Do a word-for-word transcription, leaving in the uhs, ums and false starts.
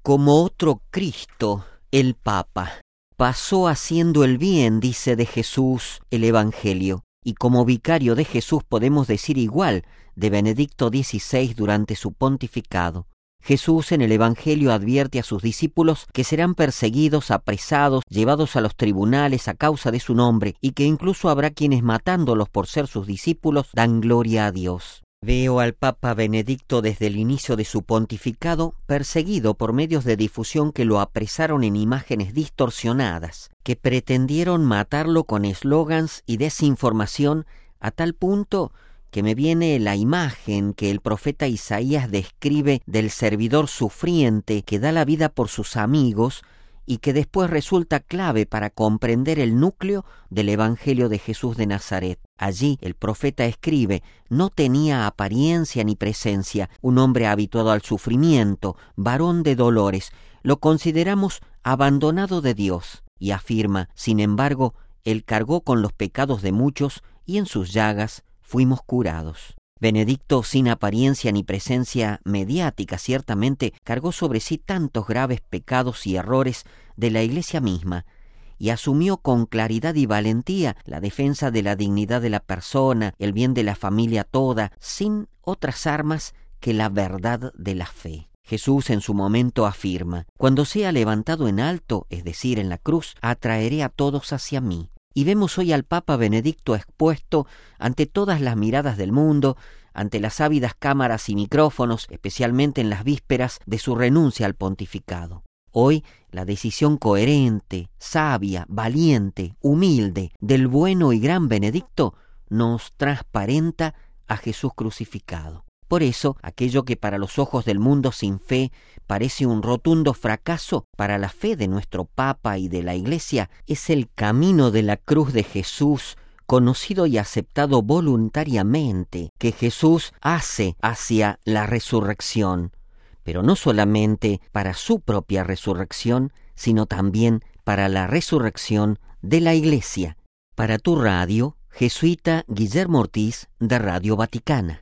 Como otro Cristo, el Papa pasó haciendo el bien, dice de Jesús el Evangelio. Y como vicario de Jesús podemos decir igual de Benedicto dieciséis durante su pontificado. Jesús en el Evangelio advierte a sus discípulos que serán perseguidos, apresados, llevados a los tribunales a causa de su nombre, y que incluso habrá quienes matándolos por ser sus discípulos dan gloria a Dios. Veo al Papa Benedicto desde el inicio de su pontificado perseguido por medios de difusión que lo apresaron en imágenes distorsionadas, que pretendieron matarlo con eslogans y desinformación a tal punto que me viene la imagen que el profeta Isaías describe del servidor sufriente que da la vida por sus amigos y que después resulta clave para comprender el núcleo del Evangelio de Jesús de Nazaret. Allí el profeta escribe: no tenía apariencia ni presencia, un hombre habituado al sufrimiento, varón de dolores, lo consideramos abandonado de Dios. Y afirma: sin embargo, él cargó con los pecados de muchos y en sus llagas fuimos curados. Benedicto, sin apariencia ni presencia mediática, ciertamente cargó sobre sí tantos graves pecados y errores de la Iglesia misma, y asumió con claridad y valentía la defensa de la dignidad de la persona, el bien de la familia toda, sin otras armas que la verdad de la fe. Jesús en su momento afirma: cuando sea levantado en alto, es decir, en la cruz, atraeré a todos hacia mí. Y vemos hoy al Papa Benedicto expuesto ante todas las miradas del mundo, ante las ávidas cámaras y micrófonos, especialmente en las vísperas de su renuncia al pontificado. Hoy, la decisión coherente, sabia, valiente, humilde del bueno y gran Benedicto nos transparenta a Jesús crucificado. Por eso, aquello que para los ojos del mundo sin fe parece un rotundo fracaso, para la fe de nuestro Papa y de la Iglesia es el camino de la cruz de Jesús, conocido y aceptado voluntariamente, que Jesús hace hacia la resurrección, pero no solamente para su propia resurrección, sino también para la resurrección de la Iglesia. Para tu radio, jesuita Guillermo Ortiz, de Radio Vaticana.